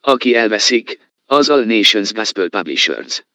Aki elveszik, az All Nations Gospel Publishers.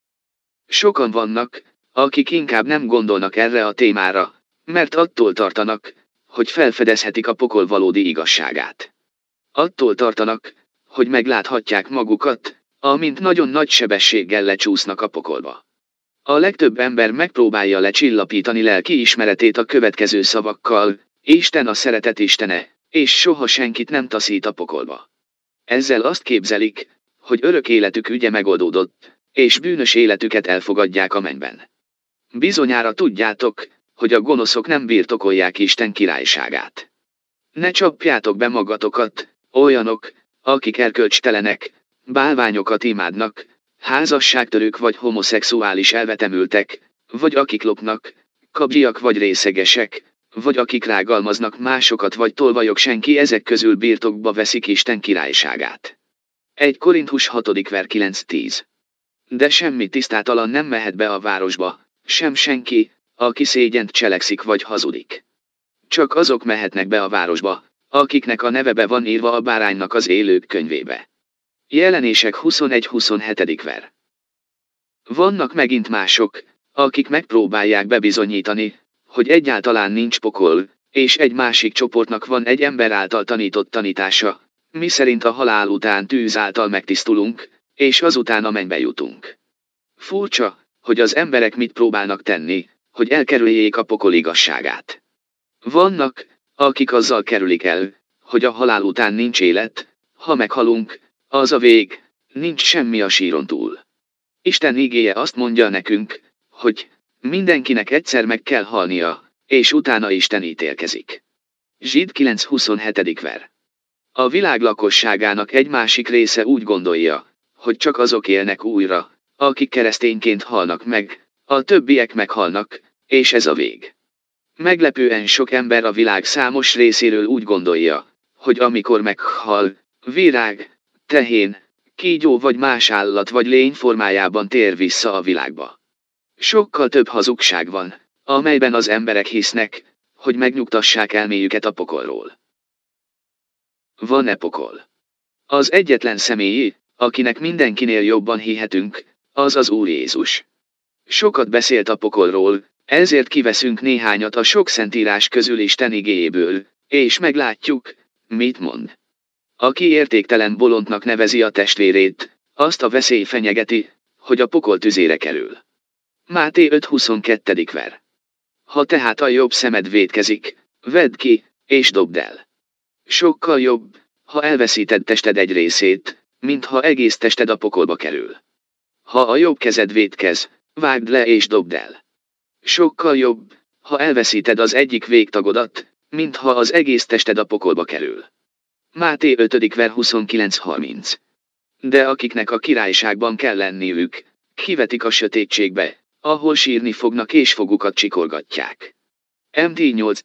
Sokan vannak, akik inkább nem gondolnak erre a témára, mert attól tartanak, hogy felfedezhetik a pokol valódi igazságát. Attól tartanak, hogy megláthatják magukat, amint nagyon nagy sebességgel lecsúsznak a pokolba. A legtöbb ember megpróbálja lecsillapítani lelki ismeretét a következő szavakkal: Isten a szeretet istene, és soha senkit nem taszít a pokolba. Ezzel azt képzelik, hogy örök életük ügye megoldódott, és bűnös életüket elfogadják a mennyben. Bizonyára tudjátok, hogy a gonoszok nem birtokolják Isten királyságát. Ne csapjátok be magatokat, olyanok, akik erkölcstelenek, bálványokat imádnak, házasságtörők vagy homoszexuális elvetemültek, vagy akik lopnak, kabzsiak vagy részegesek, vagy akik rágalmaznak másokat vagy tolvajok, senki ezek közül birtokba veszik Isten királyságát. 1 Korintus 6. ver 9-10. De semmi tisztátalan nem mehet be a városba, sem senki, aki szégyent cselekszik vagy hazudik. Csak azok mehetnek be a városba, akiknek a neve be van írva a báránynak az élők könyvébe. Jelenések 21-27. ver. Vannak megint mások, akik megpróbálják bebizonyítani, hogy egyáltalán nincs pokol, és egy másik csoportnak van egy ember által tanított tanítása, miszerint a halál után tűz által megtisztulunk, és azután a mennybe jutunk. Furcsa, hogy az emberek mit próbálnak tenni, hogy elkerüljék a pokol igazságát. Vannak, akik azzal kerülik el, hogy a halál után nincs élet, ha meghalunk, az a vég, nincs semmi a síron túl. Isten igéje azt mondja nekünk, hogy mindenkinek egyszer meg kell halnia, és utána Isten ítélkezik. Zsid 9.27. ver. A világ lakosságának egy másik része úgy gondolja, hogy csak azok élnek újra, akik keresztényként halnak meg, a többiek meghalnak, és ez a vég. Meglepően sok ember a világ számos részéről úgy gondolja, hogy amikor meghal, virág, tehén, kígyó vagy más állat vagy lény formájában tér vissza a világba. Sokkal több hazugság van, amelyben az emberek hisznek, hogy megnyugtassák elméjüket a pokolról. Van-e pokol? Az egyetlen személy, akinek mindenkinél jobban hihetünk, az az Úr Jézus. Sokat beszélt a pokolról, ezért kiveszünk néhányat a sok szentírás közül Isten igéjéből, és meglátjuk, mit mond. Aki értéktelen bolondnak nevezi a testvérét, azt a veszély fenyegeti, hogy a pokol tüzére kerül. Máté 5.22. ver. Ha tehát a jobb szemed vétkezik, vedd ki, és dobd el. Sokkal jobb, ha elveszíted tested egy részét, mint ha egész tested a pokolba kerül. Ha a jobb kezed vétkez, vágd le és dobd el. Sokkal jobb, ha elveszíted az egyik végtagodat, mint ha az egész tested a pokolba kerül. Máté 5. ver 29-30. De akiknek a királyságban kell lenniük, kivetik a sötétségbe, ahol sírni fognak és fogukat csikorgatják. Mt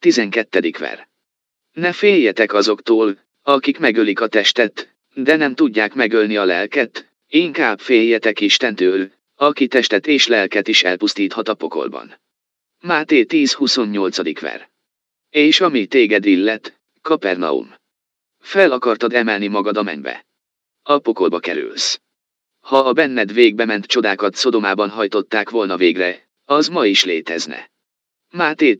8.12. ver. Ne féljetek azoktól, akik megölik a testet, de nem tudják megölni a lelket, inkább féljetek Istentől, aki testet és lelket is elpusztíthat a pokolban. Máté 10.28. ver. És ami téged illet, Kapernaum. Fel akartad emelni magad a mennybe. A pokolba kerülsz. Ha a benned végbe ment csodákat Szodomában hajtották volna végre, az ma is létezne. Máté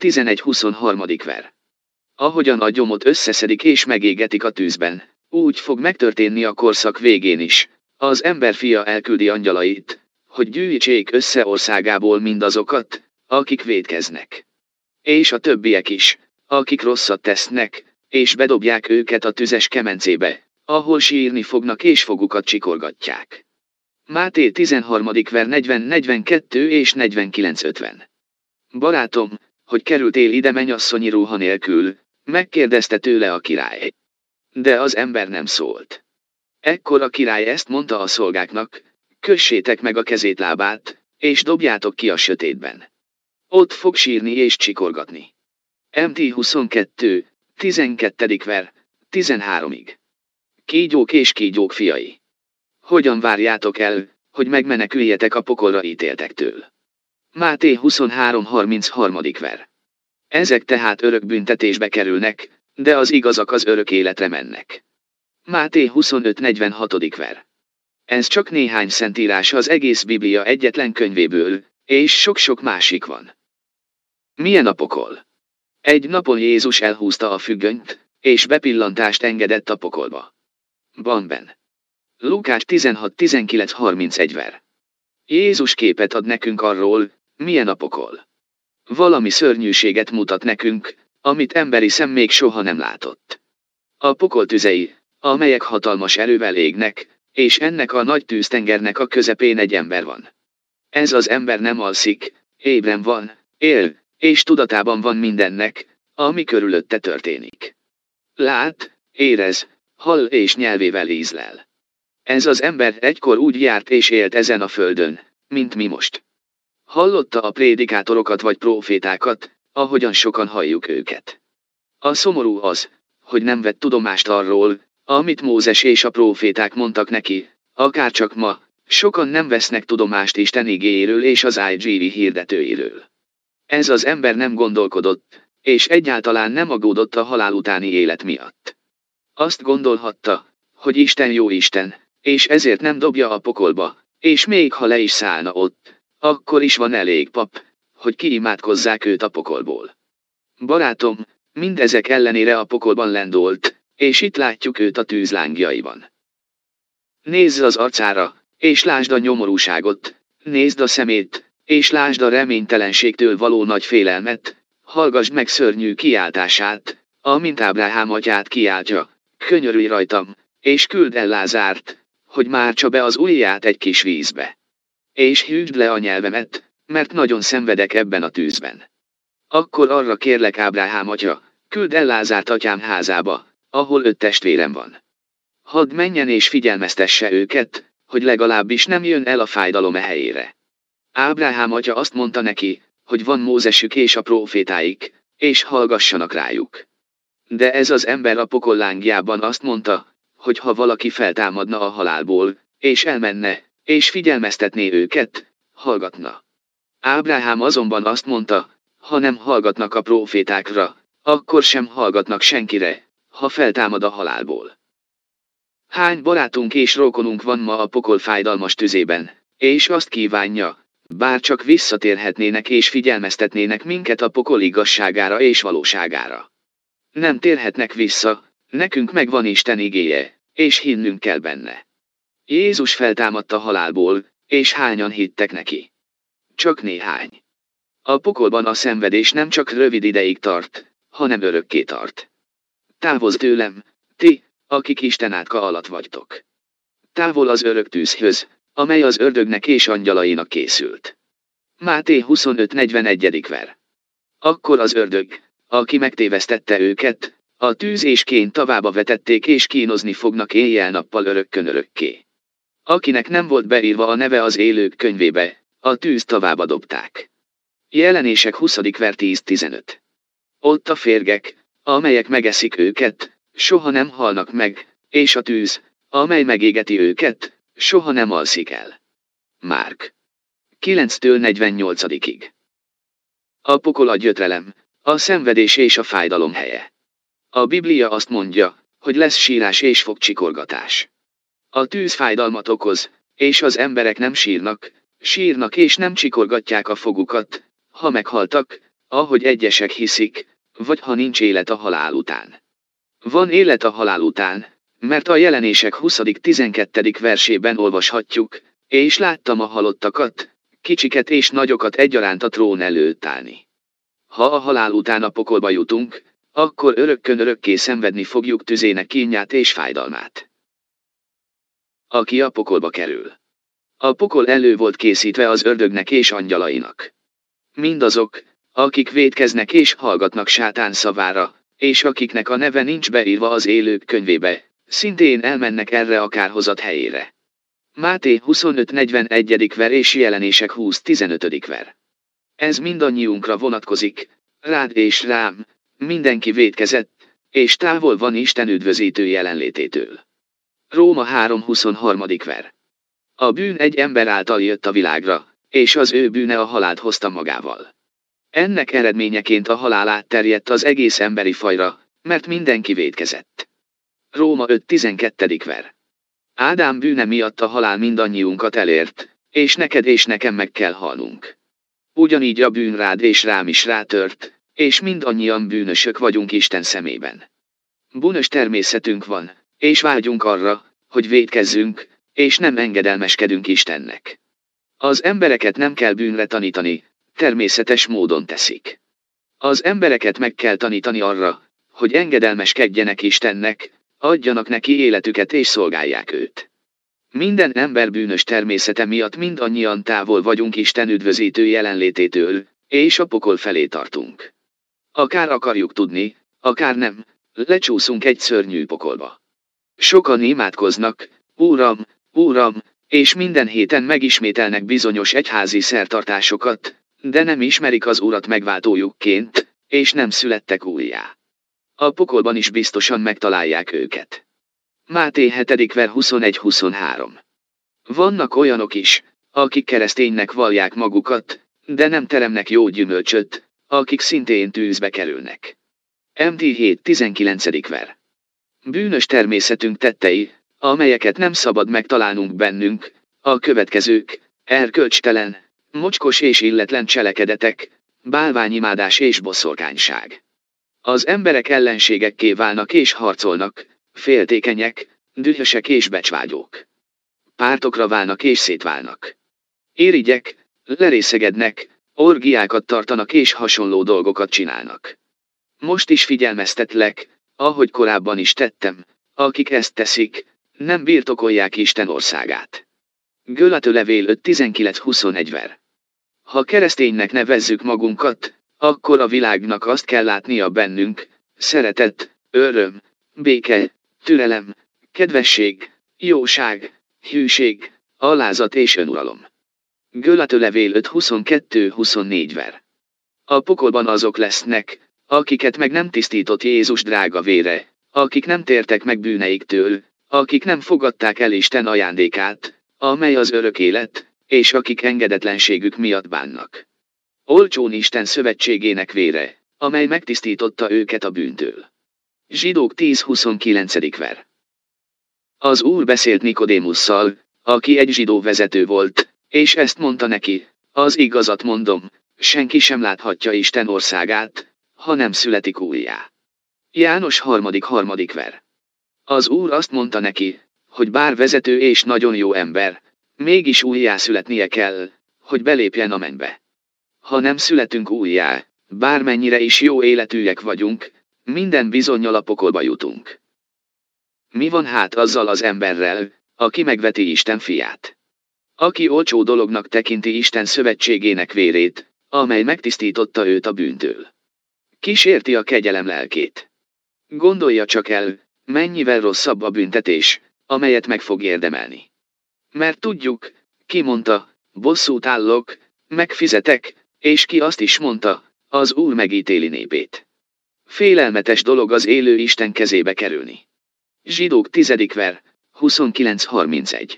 11.23. ver. Ahogyan a gyomot összeszedik és megégetik a tűzben, úgy fog megtörténni a korszak végén is. Az emberfia elküldi angyalait, hogy gyűjtsék össze országából mindazokat, akik vétkeznek. És a többiek is, akik rosszat tesznek, és bedobják őket a tüzes kemencébe, ahol sírni fognak és fogukat csikorgatják. Máté 13. ver 40-42 és 49-50. Barátom, hogy kerültél ide mennyasszonyi ruha nélkül, megkérdezte tőle a király. De az ember nem szólt. Ekkor a király ezt mondta a szolgáknak: kössétek meg a kezét lábát, és dobjátok ki a sötétben. Ott fog sírni és csikorgatni. Mt 22, 12. ver, 13-ig. Kígyók és kígyók fiai. Hogyan várjátok el, hogy megmeneküljetek a pokolra ítéltektől? Máté 23.33. ver. Ezek tehát örök büntetésbe kerülnek, de az igazak az örök életre mennek. Máté 25:46. ver. Ez csak néhány szentírás az egész Biblia egyetlen könyvéből, és sok-sok másik van. Milyen a pokol? Egy napon Jézus elhúzta a függönyt, és bepillantást engedett a pokolba. Banben. Lukács 16:19-31. ver. Jézus képet ad nekünk arról, milyen a pokol. Valami szörnyűséget mutat nekünk, amit emberi szem még soha nem látott. A pokol tüzei, amelyek hatalmas erővel égnek, és ennek a nagy tűztengernek a közepén egy ember van. Ez az ember nem alszik, ébren van, él, és tudatában van mindennek, ami körülötte történik. Lát, érez, hall és nyelvével ízlel. Ez az ember egykor úgy járt és élt ezen a földön, mint mi most. Hallotta a prédikátorokat vagy prófétákat, ahogyan sokan halljuk őket. A szomorú az, hogy nem vett tudomást arról, amit Mózes és a próféták mondtak neki, akárcsak ma, sokan nem vesznek tudomást Isten igéjéről és az IGV hirdetőiről. Ez az ember nem gondolkodott, és egyáltalán nem aggódott a halál utáni élet miatt. Azt gondolhatta, hogy Isten jó Isten, és ezért nem dobja a pokolba, és még ha le is szállna ott, akkor is van elég pap, hogy kiimádkozzák őt a pokolból. Barátom, mindezek ellenére a pokolban lendolt, és itt látjuk őt a tűz lángjaiban. Nézz az arcára, és lásd a nyomorúságot, nézd a szemét, és lásd a reménytelenségtől való nagy félelmet, hallgassd meg szörnyű kiáltását, amint Ábrahám atyát kiáltja, könyörülj rajtam, és küld el Lázárt, hogy mártsa be az ujját egy kis vízbe. És hűtsd le a nyelvemet, mert nagyon szenvedek ebben a tűzben. Akkor arra kérlek Ábrahám atya, küld el Lázárt atyám házába, ahol 5 testvérem van. Hadd menjen és figyelmeztesse őket, hogy legalábbis nem jön el a fájdalom helyére. Ábrahám atya azt mondta neki, hogy van Mózesük és a prófétáik, és hallgassanak rájuk. De ez az ember a pokol lángjában azt mondta, hogy ha valaki feltámadna a halálból, és elmenne, és figyelmeztetné őket, hallgatna. Ábrahám azonban azt mondta, ha nem hallgatnak a prófétákra, akkor sem hallgatnak senkire, ha feltámad a halálból. Hány barátunk és rokonunk van ma a pokol fájdalmas tüzében, és azt kívánja, bár csak visszatérhetnének és figyelmeztetnének minket a pokol igazságára és valóságára. Nem térhetnek vissza, nekünk megvan Isten igéje, és hinnünk kell benne. Jézus feltámadt a halálból, és hányan hittek neki? Csak néhány. A pokolban a szenvedés nem csak rövid ideig tart, hanem örökké tart. Távozz tőlem, ti, akik Isten átka alatt vagytok. Távol az örök tűzhöz, amely az ördögnek és angyalainak készült. Máté 25:41. ver. Akkor az ördög, aki megtévesztette őket, a tűz és kén tavába vetették és kínozni fognak éjjel-nappal örökkön örökké. Akinek nem volt beírva a neve az élők könyvébe, a tűz tavába dobták. Jelenések 20. ver 10-15. Ott a férgek, amelyek megeszik őket, soha nem halnak meg, és a tűz, amely megégeti őket, soha nem alszik el. Márk 9-48. A pokol a gyötrelem, a szenvedés és a fájdalom helye. A Biblia azt mondja, hogy lesz sírás és fogcsikorgatás. A tűz fájdalmat okoz, és az emberek nem sírnak és nem csikorgatják a fogukat, ha meghaltak, ahogy egyesek hiszik, vagy ha nincs élet a halál után. Van élet a halál után, mert a Jelenések 20.12. versében olvashatjuk, és láttam a halottakat, kicsiket és nagyokat egyaránt a trón előtt állni. Ha a halál után a pokolba jutunk, akkor örökkön örökké szenvedni fogjuk tüzének kínját és fájdalmát. Aki a pokolba kerül. A pokol elő volt készítve az ördögnek és angyalainak. Mindazok, akik vétkeznek és hallgatnak sátán szavára, és akiknek a neve nincs beírva az élők könyvébe, szintén elmennek erre a kárhozat helyére. Máté 25:41. ver és Jelenések 20:15. ver. Ez mindannyiunkra vonatkozik, rád és rám, mindenki vétkezett, és távol van Isten üdvözítő jelenlététől. Róma 3:23. ver. A bűn egy ember által jött a világra, és az ő bűne a halált hozta magával. Ennek eredményeként a halál átterjedt az egész emberi fajra, mert mindenki vétkezett. Róma 5:12 ver. Ádám bűne miatt a halál mindannyiunkat elért, és neked és nekem meg kell halnunk. Ugyanígy a bűn rád és rám is rátört, és mindannyian bűnösök vagyunk Isten szemében. Bűnös természetünk van, és vágyunk arra, hogy vétkezzünk, és nem engedelmeskedünk Istennek. Az embereket nem kell bűnre tanítani, természetes módon teszik. Az embereket meg kell tanítani arra, hogy engedelmeskedjenek Istennek, adjanak neki életüket és szolgálják őt. Minden ember bűnös természete miatt mindannyian távol vagyunk Isten üdvözítő jelenlététől, és a pokol felé tartunk. Akár akarjuk tudni, akár nem, lecsúszunk egy szörnyű pokolba. Sokan imádkoznak, Uram, Uram, és minden héten megismételnek bizonyos egyházi szertartásokat, de nem ismerik az Urat megváltójukként, és nem születtek újjá. A pokolban is biztosan megtalálják őket. Máté 7. ver 21-23. Vannak olyanok is, akik kereszténynek vallják magukat, de nem teremnek jó gyümölcsöt, akik szintén tűzbe kerülnek. Mt 7:19 ver. Bűnös természetünk tettei, amelyeket nem szabad megtalálnunk bennünk, a következők: erkölcstelen, mocskos és illetlen cselekedetek, bálványimádás és boszorkányság. Az emberek ellenségekké válnak és harcolnak, féltékenyek, dühösek és becsvágyók. Pártokra válnak és szétválnak. Irigyek, lerészegednek, orgiákat tartanak és hasonló dolgokat csinálnak. Most is figyelmeztetlek, ahogy korábban is tettem, akik ezt teszik, nem birtokolják Isten országát. Gölatőlevél 5:19-21 ver. Ha kereszténynek nevezzük magunkat, akkor a világnak azt kell látnia bennünk: szeretet, öröm, béke, türelem, kedvesség, jóság, hűség, alázat és önuralom. Gölatőlevél 5:22-24 ver. A pokolban azok lesznek, akiket meg nem tisztított Jézus drága vére, akik nem tértek meg bűneiktől, akik nem fogadták el Isten ajándékát, amely az örök élet, és akik engedetlenségük miatt bánnak. Olcsón Isten szövetségének vére, amely megtisztította őket a bűntől. Zsidók 10:29 ver. Az Úr beszélt Nikodémusszal, aki egy zsidó vezető volt, és ezt mondta neki: az igazat mondom, senki sem láthatja Isten országát, ha nem születik újjá. János 3. ver. Az Úr azt mondta neki, hogy bár vezető és nagyon jó ember, mégis újjá születnie kell, hogy belépjen a mennybe. Ha nem születünk újjá, bármennyire is jó életűek vagyunk, minden bizonnyal a pokolba jutunk. Mi van hát azzal az emberrel, aki megveti Isten fiát? Aki olcsó dolognak tekinti Isten szövetségének vérét, amely megtisztította őt a bűntől. Kísérti a kegyelem lelkét. Gondolja csak el, mennyivel rosszabb a büntetés, amelyet meg fog érdemelni. Mert tudjuk, ki mondta: bosszút állok, megfizetek, és ki azt is mondta: az Úr megítéli népét. Félelmetes dolog az élő Isten kezébe kerülni. Zsidók 10. ver, 29-31.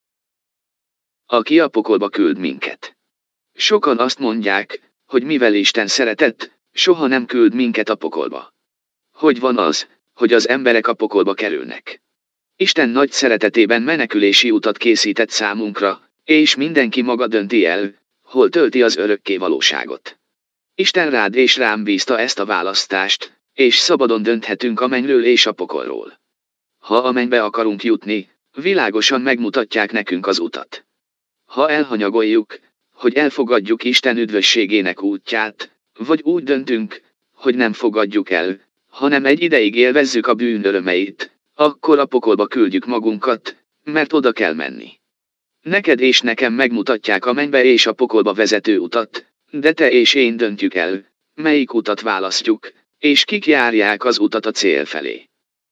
Aki a pokolba küld minket. Sokan azt mondják, hogy mivel Isten szeretett, soha nem küld minket a pokolba. Hogy van az, hogy az emberek a pokolba kerülnek? Isten nagy szeretetében menekülési utat készített számunkra, és mindenki maga dönti el, hol tölti az örökké valóságot. Isten rád és rám bízta ezt a választást, és szabadon dönthetünk a mennyről és a pokolról. Ha a mennybe akarunk jutni, világosan megmutatják nekünk az utat. Ha elhanyagoljuk, hogy elfogadjuk Isten üdvösségének útját, vagy úgy döntünk, hogy nem fogadjuk el, hanem egy ideig élvezzük a bűn örömeit, akkor a pokolba küldjük magunkat, mert oda kell menni. Neked és nekem megmutatják a mennybe és a pokolba vezető utat, de te és én döntjük el, melyik utat választjuk, és kik járják az utat a cél felé.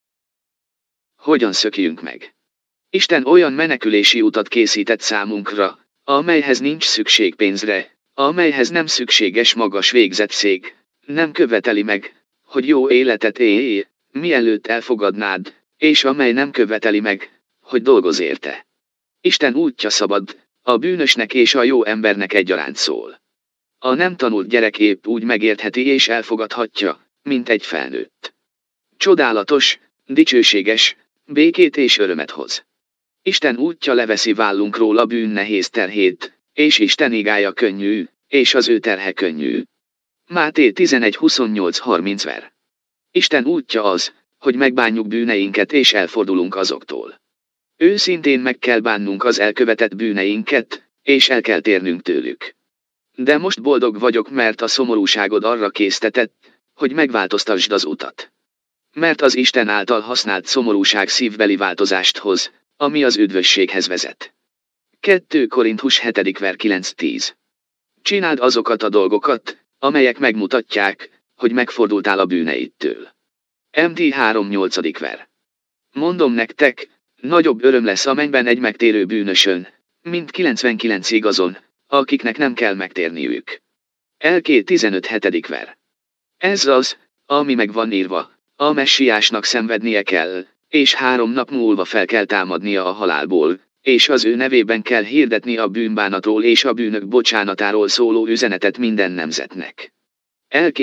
Hogyan szökjünk meg? Isten olyan menekülési utat készített számunkra, amelyhez nincs szükség pénzre, amelyhez nem szükséges magas végzettség, nem követeli meg, hogy jó életet élj, mielőtt elfogadnád, és amely nem követeli meg, hogy dolgozz érte. Isten útja szabad, a bűnösnek és a jó embernek egyaránt szól. A nem tanult gyerek épp úgy megértheti és elfogadhatja, mint egy felnőtt. Csodálatos, dicsőséges, békét és örömet hoz. Isten útja leveszi vállunkról a bűn nehéz terhét, és Isten igája könnyű, és az ő terhe könnyű. Máté 11:28-30 ver. Isten útja az, hogy megbánjuk bűneinket és elfordulunk azoktól. Őszintén meg kell bánnunk az elkövetett bűneinket, és el kell térnünk tőlük. De most boldog vagyok, mert a szomorúságod arra késztetett, hogy megváltoztassd az utat. Mert az Isten által használt szomorúság szívbeli változást hoz, ami az üdvösséghez vezet. 2 Korintus 7. ver 9-10. Csináld azokat a dolgokat, amelyek megmutatják, hogy megfordultál a bűneidtől. Mt 3:8. ver. Mondom nektek, nagyobb öröm lesz a mennyben egy megtérő bűnösön, mint 99 igazon, akiknek nem kell megtérniük. Lk 15:7. ver. Ez az, ami meg van írva, a messiásnak szenvednie kell, és 3 nap múlva fel kell támadnia a halálból, és az ő nevében kell hirdetni a bűnbánatról és a bűnök bocsánatáról szóló üzenetet minden nemzetnek. Lk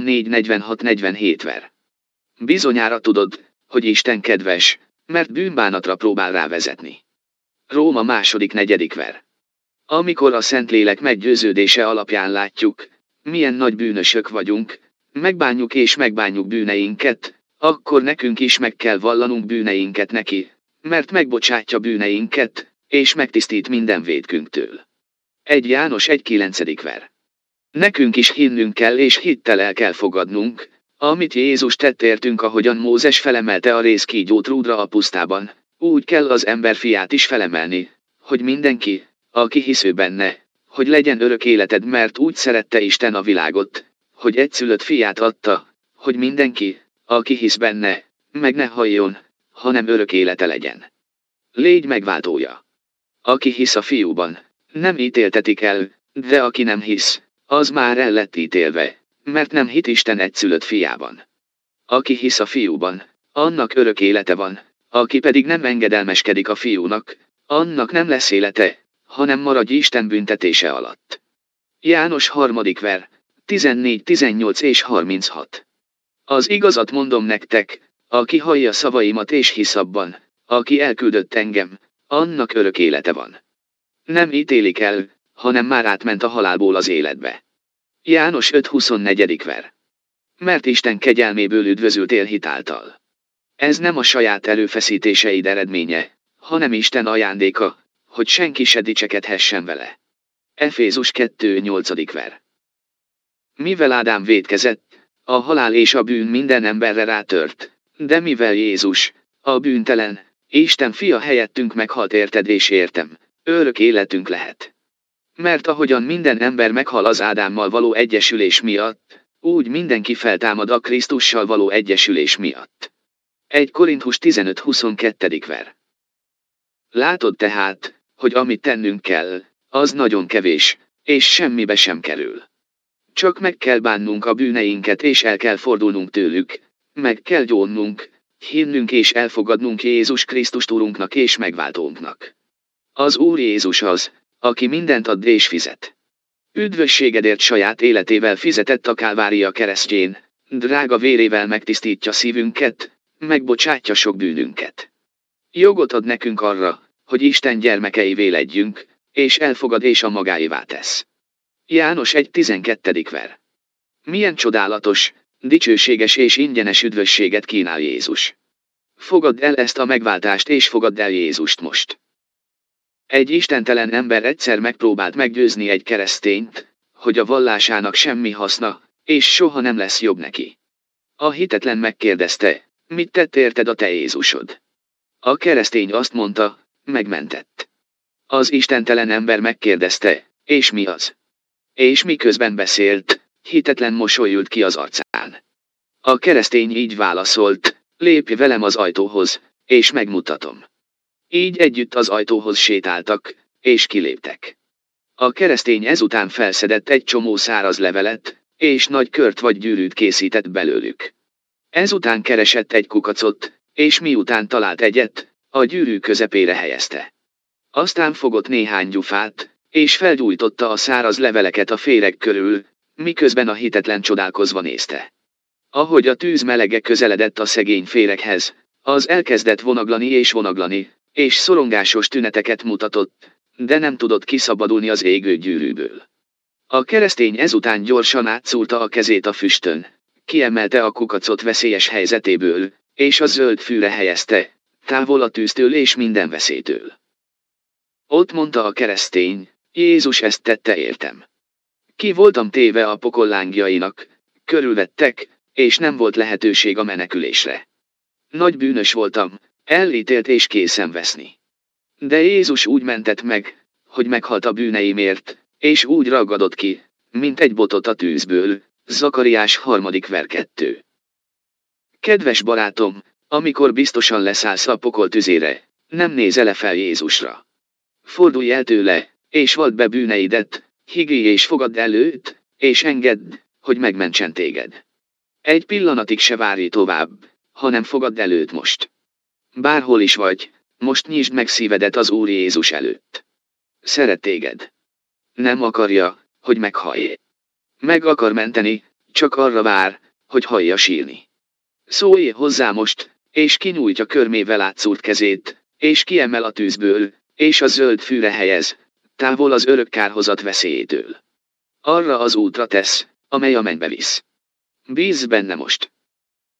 24:46-47. ver. Bizonyára tudod, hogy Isten kedves, mert bűnbánatra próbál rávezetni. Róma 2:4. ver. Amikor a Szentlélek meggyőződése alapján látjuk, milyen nagy bűnösök vagyunk, megbánjuk bűneinket, akkor nekünk is meg kell vallanunk bűneinket neki, mert megbocsátja bűneinket, és megtisztít minden vétkünktől. 1 János 1:9. ver. Nekünk is hinnünk kell és hittel el kell fogadnunk, amit Jézus tett értünk, ahogyan Mózes felemelte a rézkígyót rúdra a pusztában, úgy kell az emberfiát is felemelni, hogy mindenki, aki hisz benne, hogy legyen örök életed, mert úgy szerette Isten a világot, hogy egyszülött fiát adta, hogy mindenki, aki hisz benne, meg ne halljon, hanem örök élete legyen. Légy megváltója. Aki hisz a fiúban, nem ítéltetik el, de aki nem hisz, az már el lett ítélve, mert nem hit Isten egyszülött fiában. Aki hisz a fiúban, annak örök élete van, aki pedig nem engedelmeskedik a fiúnak, annak nem lesz élete, hanem maradj Isten büntetése alatt. János 3. ver, 14, 18 és 36. Az igazat mondom nektek, aki hallja szavaimat és hisz abban, aki elküldött engem, annak örök élete van. Nem ítélik el, hanem már átment a halálból az életbe. János 5:24. ver. Mert Isten kegyelméből üdvözültél hit által. Ez nem a saját erőfeszítéseid eredménye, hanem Isten ajándéka, hogy senki se dicsekedhessen vele. Efézus 2:8. ver. Mivel Ádám vétkezett, a halál és a bűn minden emberre rátört, de mivel Jézus, a bűntelen, Isten fia helyettünk meghalt érted és értem, örök életünk lehet. Mert ahogyan minden ember meghal az Ádámmal való egyesülés miatt, úgy mindenki feltámad a Krisztussal való egyesülés miatt. 1 Korintus 15:22. ver. Látod tehát, hogy amit tennünk kell, az nagyon kevés, és semmibe sem kerül. Csak meg kell bánnunk a bűneinket és el kell fordulnunk tőlük, meg kell gyónnunk, hinnünk és elfogadnunk Jézus Krisztust Urunknak és megváltónknak. Az Úr Jézus az, aki mindent ad és fizet. Üdvösségedért saját életével fizetett a Kálvária keresztjén, drága vérével megtisztítja szívünket, megbocsátja sok bűnünket. Jogot ad nekünk arra, hogy Isten gyermekeivé legyünk, és elfogad és a magáévá tesz. János 1:12. ver. Milyen csodálatos, dicsőséges és ingyenes üdvösséget kínál Jézus. Fogadd el ezt a megváltást és fogadd el Jézust most. Egy istentelen ember egyszer megpróbált meggyőzni egy keresztényt, hogy a vallásának semmi haszna, és soha nem lesz jobb neki. A hitetlen megkérdezte, mit tett érted a te Jézusod? A keresztény azt mondta, megmentett. Az istentelen ember megkérdezte, és mi az? És miközben beszélt, hitetlen mosoly ült ki az arcán. A keresztény így válaszolt, lépj velem az ajtóhoz, és megmutatom. Így együtt az ajtóhoz sétáltak, és kiléptek. A keresztény ezután felszedett egy csomó száraz levelet, és nagy kört vagy gyűrűt készített belőlük. Ezután keresett egy kukacot, és miután talált egyet, a gyűrű közepére helyezte. Aztán fogott néhány gyufát, és felgyújtotta a száraz leveleket a féreg körül, miközben a hitetlen csodálkozva nézte. Ahogy a tűz melege közeledett a szegény féreghez, Az elkezdett vonaglani, és szorongásos tüneteket mutatott, de nem tudott kiszabadulni az égő gyűrűből. A keresztény ezután gyorsan átszúrta a kezét a füstön, kiemelte a kukacot veszélyes helyzetéből, és a zöld fűre helyezte, távol a tűztől és minden veszélytől. Ott mondta a keresztény, Jézus ezt tette értem. Ki voltam téve a pokol lángjainak, körülvettek, és nem volt lehetőség a menekülésre. Nagy bűnös voltam, elítélt és készen veszni. De Jézus úgy mentett meg, hogy meghalt a bűneimért, és úgy ragadott ki, mint egy botot a tűzből. Zakariás 3.2. Kedves barátom, amikor biztosan leszállsz a pokol tüzére, nem nézel fel Jézusra. Fordulj el tőle, és vald be bűneidet, higgy és fogadd el őt, és engedd, hogy megmentsen téged. Egy pillanatig se várj tovább, hanem fogadd el őt most. Bárhol is vagy, most nyisd meg szívedet az Úr Jézus előtt. Szeret téged. Nem akarja, hogy meghallj. Meg akar menteni, csak arra vár, hogy hallja sírni. Szólj hozzá most, és kinyújtja körmével átszúrt kezét, és kiemel a tűzből, és a zöld fűre helyez, távol az örök kárhozat veszélyétől. Arra az útra tesz, amely a mennybe visz. Bízz benne most.